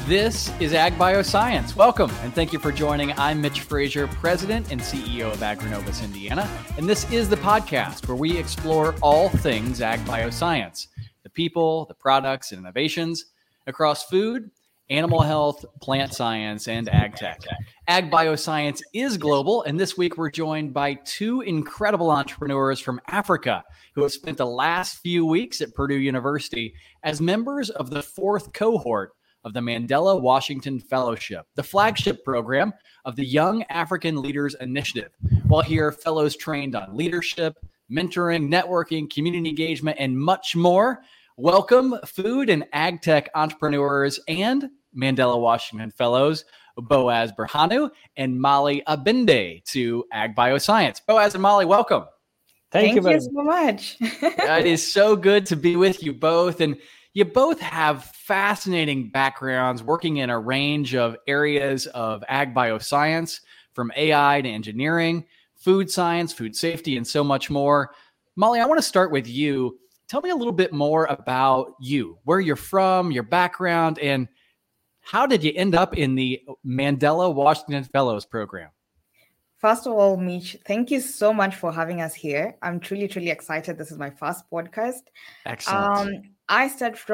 This is Ag Bioscience. Welcome, and thank you for joining. I'm Mitch Frazier, President and CEO of Agrinovus Indiana, and this is the podcast where we explore all things Ag Bioscience, the people, the products, and innovations across food, animal health, plant science, and ag tech. Ag Bioscience is global, and this week we're joined by two incredible entrepreneurs from Africa who have spent the last few weeks at Purdue University as members of the fourth cohort of the Mandela Washington Fellowship, the flagship program of the Young African Leaders Initiative. While here, fellows trained on leadership, mentoring, networking, community engagement, and much more. Welcome, food and ag tech entrepreneurs and Mandela Washington Fellows, Boaz Birhanu and Molly Abende, to Ag Bioscience. Boaz and Molly, welcome. Thank you so much. It is so good to be with you both. And you both have fascinating backgrounds working in a range of areas of ag bioscience, from AI to engineering, food science, food safety, and so much more. Molly, I want to start with you. Tell me a little bit more about you, where you're from, your background, and how did you end up in the Mandela Washington Fellows program? First of all, Mitch, thank you so much for having us here. I'm truly, truly excited. This is my first podcast. Excellent. I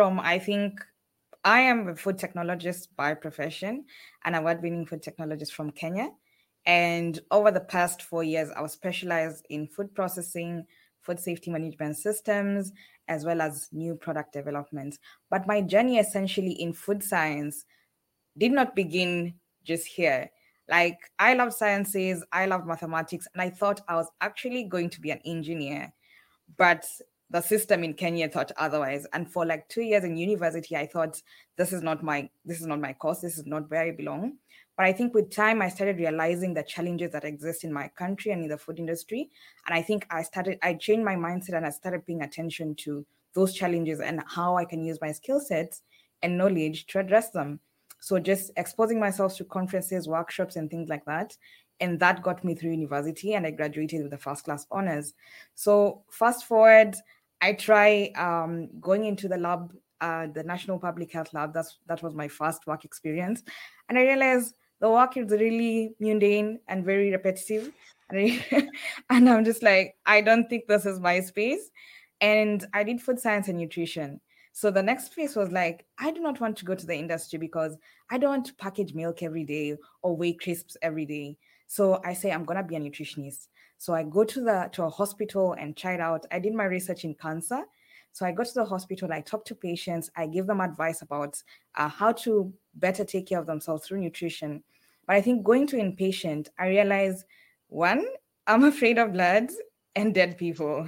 am a food technologist by profession, and award-winning food technologist from Kenya. And over the past 4 years, I was specialized in food processing, food safety management systems, as well as new product development. But my journey essentially in food science did not begin just here. Like, I love sciences, I love mathematics, and I thought I was actually going to be an engineer. But the system in Kenya thought otherwise. And for like 2 years in university, I thought this is not my course, this is not where I belong. But I think with time, I started realizing the challenges that exist in my country and in the food industry. And I think I changed my mindset and I started paying attention to those challenges and how I can use my skill sets and knowledge to address them. So just exposing myself to conferences, workshops, and things like that. And that got me through university, and I graduated with a first-class honors. So fast forward, I try going into the lab, the National Public Health Lab. That was my first work experience. And I realized the work is really mundane and very repetitive. And I'm just like, I don't think this is my space. And I did food science and nutrition. So the next phase was like, I do not want to go to the industry because I don't want to package milk every day or weigh crisps every day. So I say, I'm going to be a nutritionist. So I go to a hospital and try it out. I did my research in cancer. So I go to the hospital, I talk to patients, I give them advice about how to better take care of themselves through nutrition. But I think going to inpatient, I realized, one, I'm afraid of blood and dead people.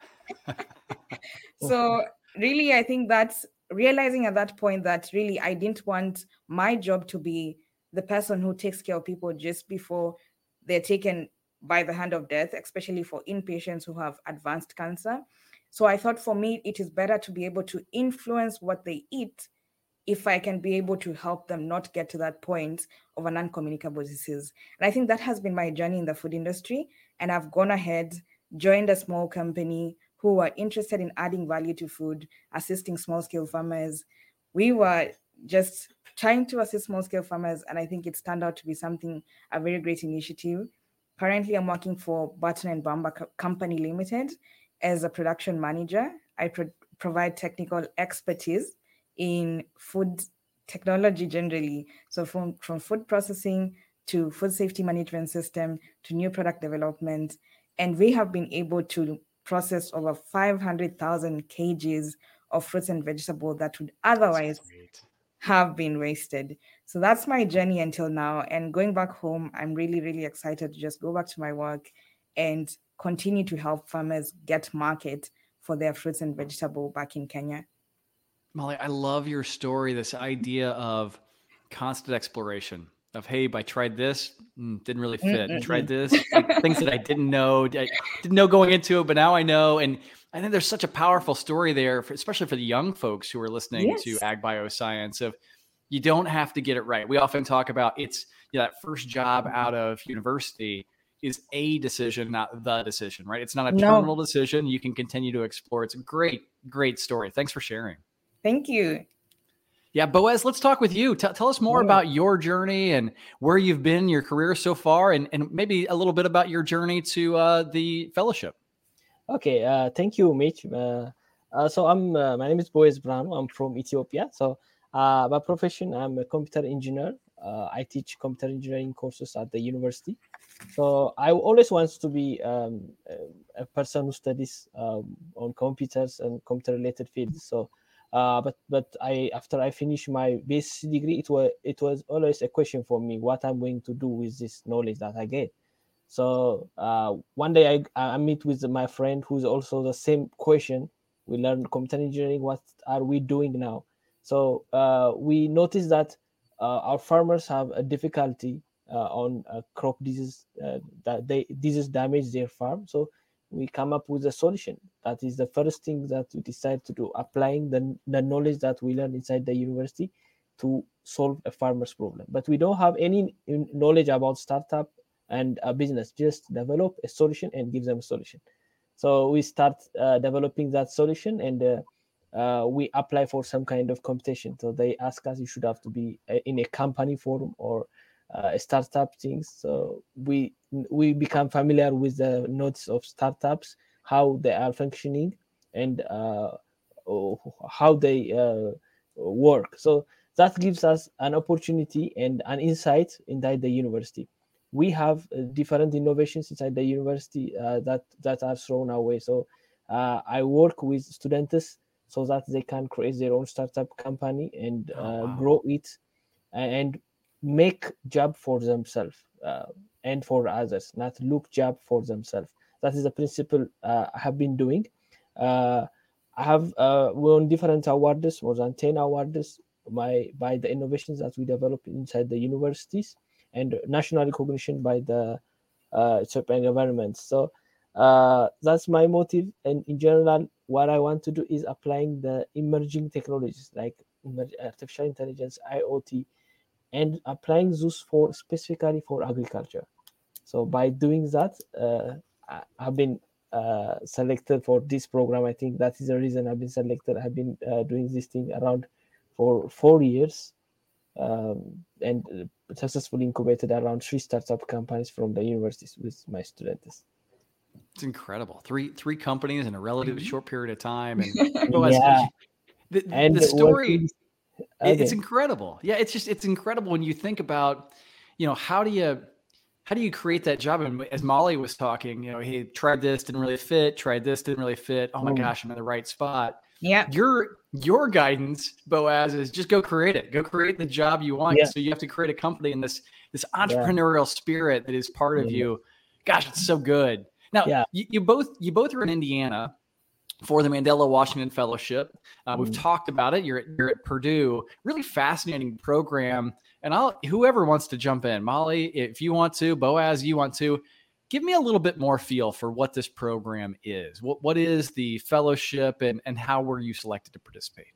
So really, I think that's realizing at that point that really I didn't want my job to be the person who takes care of people just before they're taken by the hand of death, especially for inpatients who have advanced cancer. So I thought for me, it is better to be able to influence what they eat if I can be able to help them not get to that point of an uncommunicable disease. And I think that has been my journey in the food industry. And I've gone ahead, joined a small company who were interested in adding value to food, assisting small-scale farmers. We were just trying to assist small-scale farmers, and I think it's turned out to be a very great initiative. Currently, I'm working for Button & Bamba Company Limited as a production manager. I provide technical expertise in food technology generally. So from food processing to food safety management system to new product development. And we have been able to process over 500,000 kgs of fruits and vegetables that would otherwise have been wasted. So that's my journey until now. And going back home, I'm really, really excited to just go back to my work and continue to help farmers get market for their fruits and vegetables back in Kenya. Molly, I love your story, this idea of constant exploration of, hey, I tried this, didn't really fit. Tried this, things that I didn't know going into it, but now I know. And I think there's such a powerful story there, especially for the young folks who are listening to Ag Bioscience, of you don't have to get it right. We often talk about that first job out of university is a decision, not the decision, right? It's not a terminal decision. You can continue to explore. It's a great, great story. Thanks for sharing. Thank you. Yeah, Boaz, let's talk with you. Tell us more about your journey and where you've been, your career so far, and maybe a little bit about your journey to the fellowship. Okay, thank you, Mitch. So my name is Boaz Brano. I'm from Ethiopia. So by profession, I'm a computer engineer. I teach computer engineering courses at the university. So I always want to be a person who studies on computers and computer-related fields. So, but after I finished my basic degree, it was always a question for me what I'm going to do with this knowledge that I get. So one day I meet with my friend who's also the same question. We learn computer engineering. What are we doing now? So we noticed that our farmers have a difficulty on crop disease disease damage their farm. So we come up with a solution. That is the first thing that we decide to do, applying the knowledge that we learn inside the university to solve a farmer's problem. But we don't have any knowledge about startup and a business. Just develop a solution and give them a solution. So we start developing that solution, and we apply for some kind of competition. So they ask us, you should have to be in a company forum or a startup things. So we become familiar with the nodes of startups, how they are functioning, and how they work. So that gives us an opportunity and an insight inside the university. We have different innovations inside the university that are thrown away. So I work with students so that they can create their own startup company and grow it and make job for themselves and for others, not look job for themselves. That is the principle I have been doing. I have won different awards, more than 10 awards by the innovations that we develop inside the universities, and national recognition by the Ethiopian government. So that's my motive. And in general, what I want to do is applying the emerging technologies like artificial intelligence, IoT, and applying those specifically for agriculture. So by doing that, I have been selected for this program. I think that is the reason I've been selected. I've been doing this thing around for 4 years. And successfully incubated around 3 startup companies from the universities with my students. It's incredible. Three companies in a relatively short period of time, and the story. It's incredible. Yeah, it's incredible when you think about, how do you create that job? And as Molly was talking, he tried this, didn't really fit. Tried this, didn't really fit. Oh my gosh, I'm in the right spot. Yeah. Your guidance, Boaz, is just go create it. Go create the job you want. Yeah. So you have to create a company in this entrepreneurial spirit that is part of you. Gosh, it's so good. Now, you both are in Indiana for the Mandela Washington Fellowship. We've talked about it. You're at Purdue. Really fascinating program. And whoever wants to jump in, Molly, if you want to, Boaz, you want to, give me a little bit more feel for what this program is. What is the fellowship, and how were you selected to participate?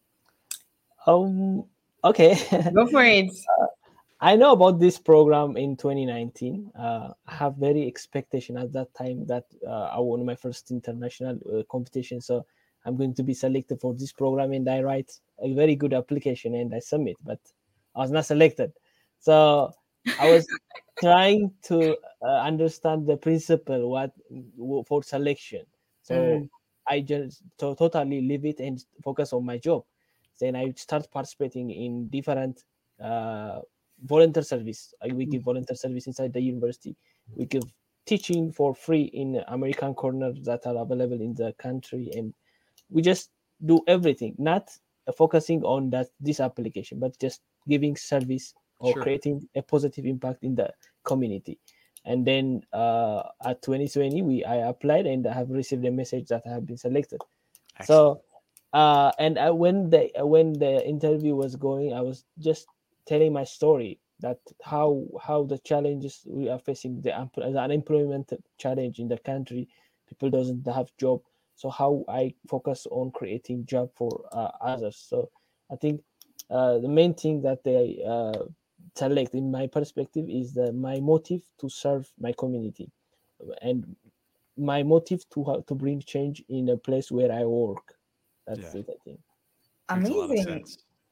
Okay. Go for it. I know about this program in 2019. I have very expectation at that time that I won my first international competition. So I'm going to be selected for this program, and I write a very good application and I submit, but I was not selected. So I was trying to understand the principle for selection. So I just totally leave it and focus on my job. Then I start participating in different volunteer service. We give volunteer service inside the university. We give teaching for free in American corners that are available in the country, and we just do everything, not focusing on this application, but just giving service or creating a positive impact in the community. And then at 2020, I applied and I have received a message that I have been selected. Excellent. So when the interview was going, I was just telling my story, that how the challenges we are facing, the unemployment challenge in the country, people doesn't have job. So how I focus on creating job for others. So I think the main thing that they select, in my perspective, is my motive to serve my community, and my motive to bring change in a place where I work. That's it, I think. Amazing.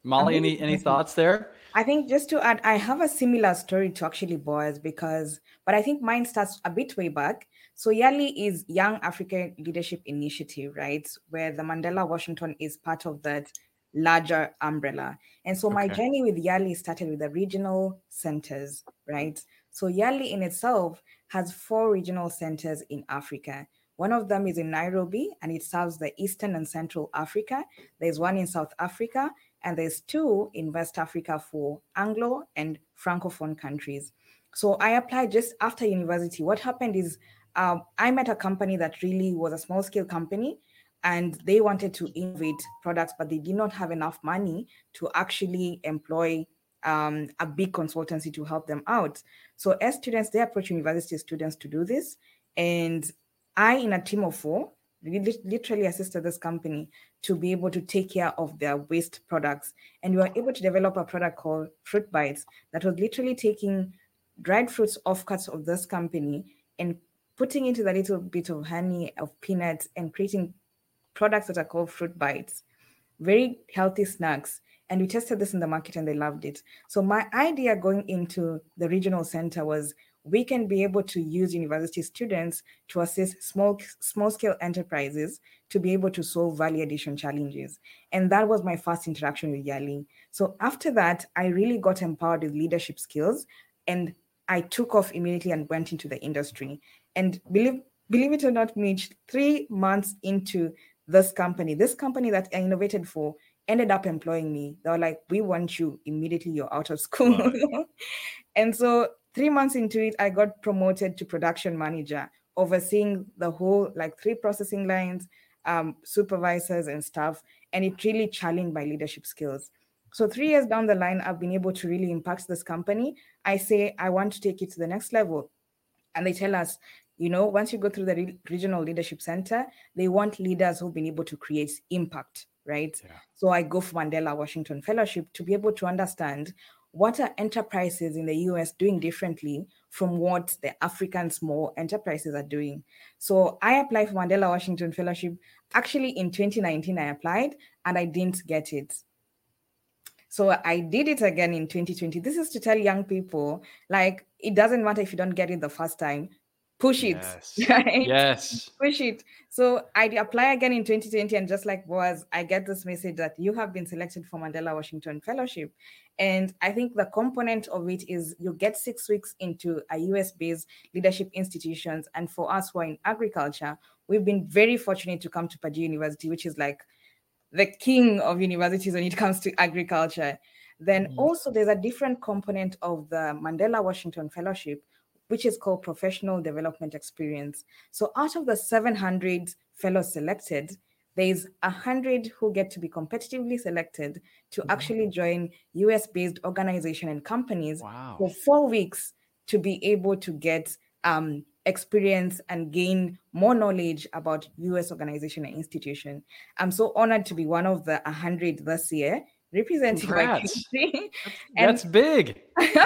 Molly, any thoughts there? I think just to add, I have a similar story to actually Boaz but I think mine starts a bit way back. So YALI is Young African Leadership Initiative, right? Where the Mandela Washington is part of that larger umbrella. And so my journey with YALI started with the regional centers, right? So YALI in itself has 4 regional centers in Africa. One of them is in Nairobi, and it serves the Eastern and Central Africa. There's one in South Africa, and there's 2 in West Africa for Anglo and Francophone countries. So I applied just after university. What happened is I met a company that really was a small scale company, and they wanted to innovate products, but they did not have enough money to actually employ a big consultancy to help them out. So as students, they approach university students to do this. And I, in a team of 4, literally assisted this company to be able to take care of their waste products. And we were able to develop a product called Fruit Bites that was literally taking dried fruits offcuts of this company and putting into the little bit of honey, of peanuts, and creating products that are called Fruit Bites. Very healthy snacks. And we tested this in the market and they loved it. So my idea going into the regional center was we can be able to use university students to assist small scale enterprises to be able to solve value addition challenges. And that was my first interaction with YALI. So after that, I really got empowered with leadership skills, and I took off immediately and went into the industry. And believe it or not, Mitch, 3 months into this company that I innovated for ended up employing me. They were like, we want you immediately, you're out of school. Right. And so 3 months into it, I got promoted to production manager, overseeing the whole 3 processing lines, supervisors and staff. And it really challenged my leadership skills. So 3 years down the line, I've been able to really impact this company. I say, I want to take it to the next level. And they tell us, once you go through the regional leadership center, they want leaders who've been able to create impact, right? Yeah. So I go for Mandela Washington Fellowship to be able to understand what are enterprises in the US doing differently from what the African small enterprises are doing. So I applied for Mandela Washington Fellowship. Actually, in 2019, I applied and I didn't get it. So I did it again in 2020. This is to tell young people, it doesn't matter if you don't get it the first time, push it. Yes. Right? Yes. Push it. So I apply again in 2020, and just like Boaz, I get this message that you have been selected for Mandela Washington Fellowship. And I think the component of it is you get 6 weeks into a US-based leadership institutions. And for us who are in agriculture, we've been very fortunate to come to Purdue University, which is the king of universities when it comes to agriculture. Then also there's a different component of the Mandela Washington Fellowship, which is called Professional Development Experience. So out of the 700 fellows selected, there's 100 who get to be competitively selected to actually join US-based organizations and companies for 4 weeks to be able to get experience and gain more knowledge about US organization and institution. I'm so honored to be one of the 100 this year, representing my country. That's big.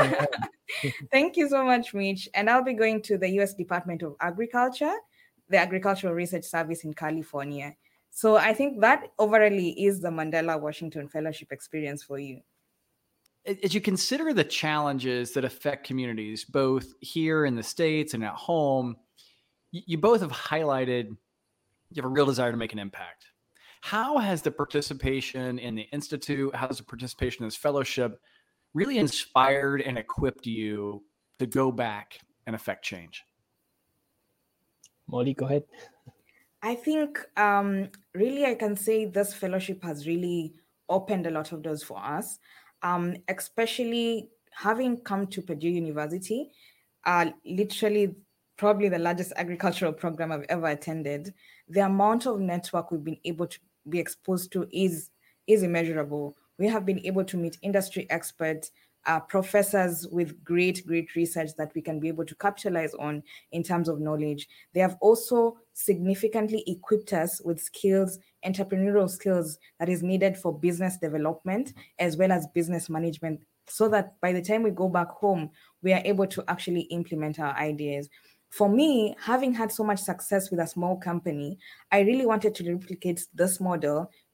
Thank you so much, Mitch. And I'll be going to the US Department of Agriculture, the Agricultural Research Service in California. So I think that overall is the Mandela Washington Fellowship experience for you. As you consider the challenges that affect communities, both here in the States and at home, you both have highlighted you have a real desire to make an impact. How has the participation in the Institute, how has the participation in this fellowship really inspired and equipped you to go back and affect change? Molly, go ahead. I think really I can say this fellowship has really opened a lot of doors for us. Especially having come to Purdue University, literally probably the largest agricultural program I've ever attended. The amount of network we've been able to be exposed to is immeasurable. We have been able to meet industry experts, professors with great research that we can be able to capitalize on in terms of knowledge. They have also significantly equipped us with skills, entrepreneurial skills that is needed for business development as well as business management, so that by the time we go back home, we are able to actually implement our ideas. For me, having had so much success with a small company, I really wanted to replicate this model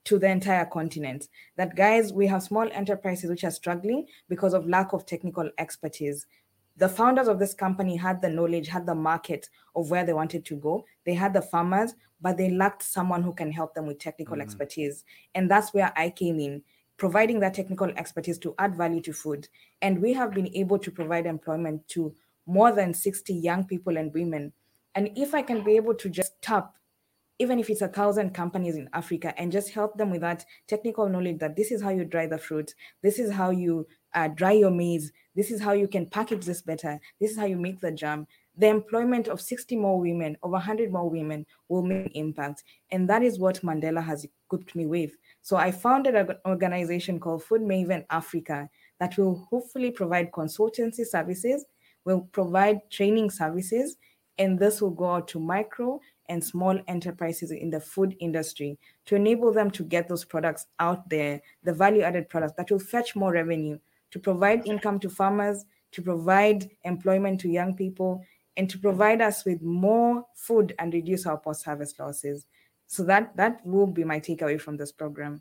to the entire continent. That, guys, we have small enterprises which are struggling because of lack of technical expertise. The founders of this company had the knowledge, had the market of where they wanted to go. They had the farmers, but they lacked someone who can help them with technical expertise. And that's where I came in, providing that technical expertise to add value to food. And we have been able to provide employment to more than 60 young people and women. And if I can be able to just tap, even if it's 1,000 companies in Africa, and just help them with that technical knowledge, that this is how you dry the fruit, this is how you dry your maize, this is how you can package this better, this is how you make the jam. The employment of 60 more women, over 100 more women, will make impact. And that is what Mandela has equipped me with. So I founded an organization called Food Maven Africa that will hopefully provide consultancy services, will provide training services, and this will go out to micro and small enterprises in the food industry to enable them to get those products out there, the value-added products that will fetch more revenue, to provide income to farmers, to provide employment to young people, and to provide us with more food and reduce our post-harvest losses. So that will be my takeaway from this program.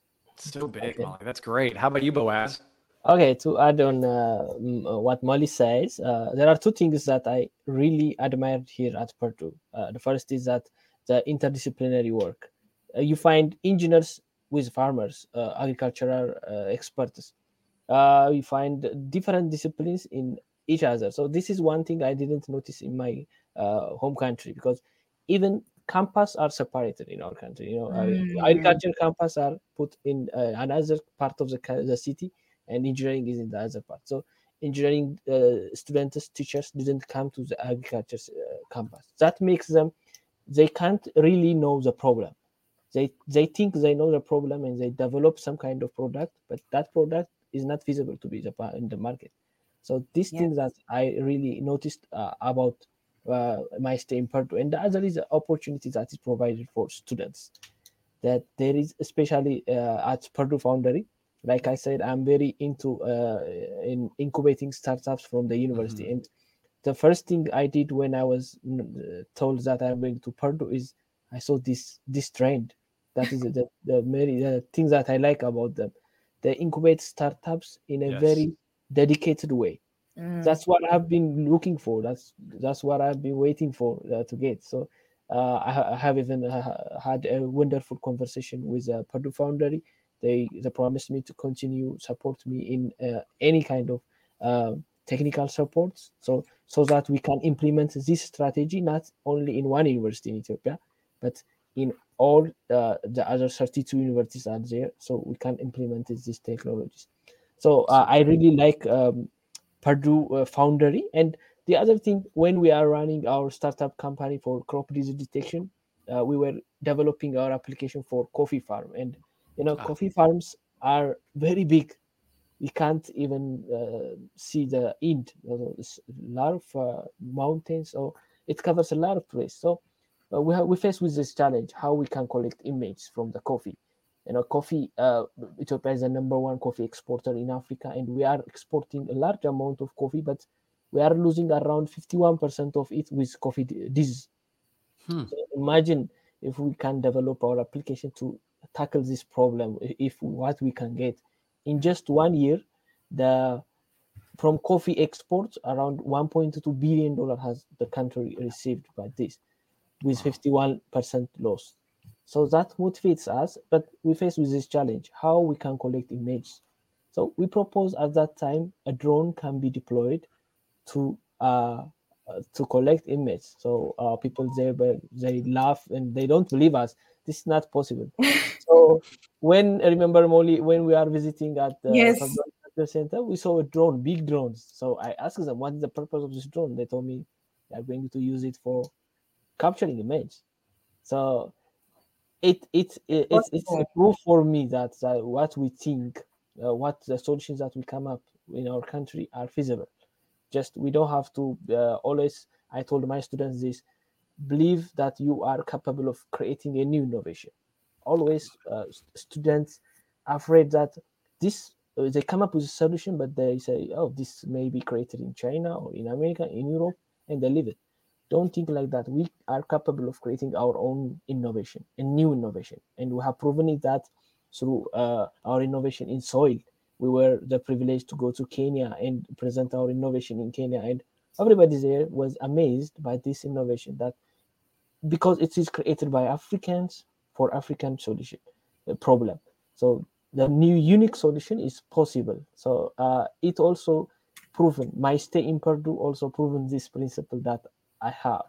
So big, Molly. That's great. How about you, Boaz? Okay, to add on what Molly says, there are two things that I really admired here at Purdue. The first is that the interdisciplinary work. You find engineers with farmers, agricultural experts. You find different disciplines in each other. So this is one thing I didn't notice in my home country, because even campus are separated in our country. Agriculture campus are put in another part of the city, and engineering is in the other part. So engineering students, teachers didn't come to the agriculture campus. That makes them, they can't really know the problem. They think they know the problem, and they develop some kind of product, but that product is not feasible to be in the market. So these things that I really noticed about my stay in Purdue. And the other is the opportunity that is provided for students. That there is, especially at Purdue Foundry, like I said, I'm very into in incubating startups from the university. And the first thing I did when I was told that I'm going to Purdue is I saw this trend. That is the things that I like about them. They incubate startups in a very dedicated way. That's what I've been looking for. That's what I've been waiting for to get. So I have even had a wonderful conversation with Purdue Foundry. They promised me to continue support me in any kind of technical supports, so that we can implement this strategy not only in one university in Ethiopia, but in all the other 32 universities are there, so we can implement these technologies. So I really like Purdue Foundry. And the other thing, when we are running our startup company for crop disease detection, we were developing our application for coffee farm. And coffee farms are very big. We can't even see the end. There's a lot of mountains, so it covers a lot of place. So we face with this challenge: how we can collect images from the coffee. Coffee. Ethiopia is the number one coffee exporter in Africa, and we are exporting a large amount of coffee, but we are losing around 51% of it with coffee disease. So imagine if we can develop our application to tackle this problem. If what we can get in just 1 year, from coffee exports, around $1.2 billion has the country received by this, with 51% loss. So that motivates us, but we face with this challenge: how we can collect images. So we propose at that time a drone can be deployed to collect images. So people there, they laugh and they don't believe us. This is not possible. So remember, Molly, when we are visiting at the center, we saw a drone, big drones. So I asked them, what is the purpose of this drone? They told me they are going to use it for capturing images. So it's a proof for me that what we think, what the solutions that we come up in our country are feasible. Just we don't have to always. I told my students this: believe that you are capable of creating a new innovation. Always, students are afraid that this they come up with a solution, but they say, "Oh, this may be created in China or in America, in Europe," and they leave it. don't think like that. We are capable of creating our own innovation and new innovation. And we have proven it that through our innovation in soil. We were the privilege to go to Kenya and present our innovation in Kenya. And everybody there was amazed by this innovation, that because it is created by Africans for African solution problem. So the new unique solution is possible. So it also proven, my stay in Purdue also proven this principle that I have.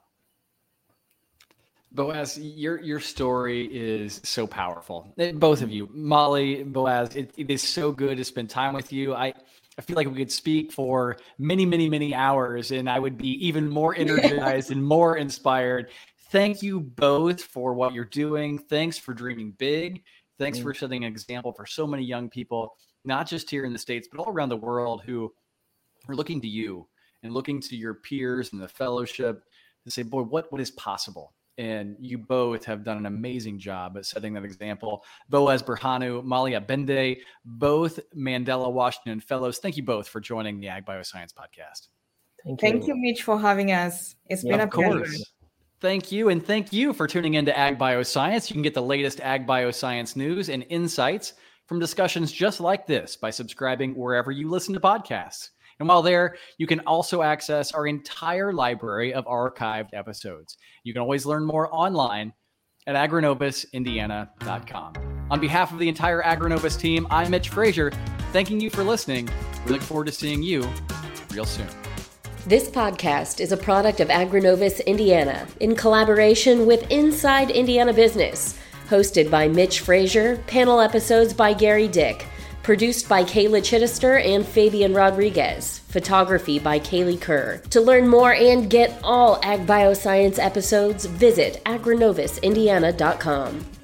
Boaz, your story is so powerful. Both of you, Molly, Boaz, it is so good to spend time with you. I feel like we could speak for many, many, many hours, and I would be even more energized and more inspired. Thank you both for what you're doing. Thanks for dreaming big. Thanks for setting an example for so many young people, not just here in the States, but all around the world, who are looking to you and looking to your peers and the fellowship to say, boy, what is possible? And you both have done an amazing job at setting that example. Boaz Birhanu, Molly Abende, both Mandela Washington Fellows. Thank you both for joining the Ag Bioscience Podcast. Thank you, Mitch, for having us. It's been a pleasure. Thank you. And thank you for tuning into Ag Bioscience. You can get the latest Ag Bioscience news and insights from discussions just like this by subscribing wherever you listen to podcasts. And while there, you can also access our entire library of archived episodes. You can always learn more online at agrinovusindiana.com. On behalf of the entire Agrinovus team, I'm Mitch Frazier, thanking you for listening. We look forward to seeing you real soon. This podcast is a product of Agrinovus Indiana in collaboration with Inside Indiana Business, hosted by Mitch Frazier, panel episodes by Gary Dick, produced by Kayla Chittister and Fabian Rodriguez. Photography by Kaylee Kerr. To learn more and get all Ag Bioscience episodes, visit agrinovusindiana.com.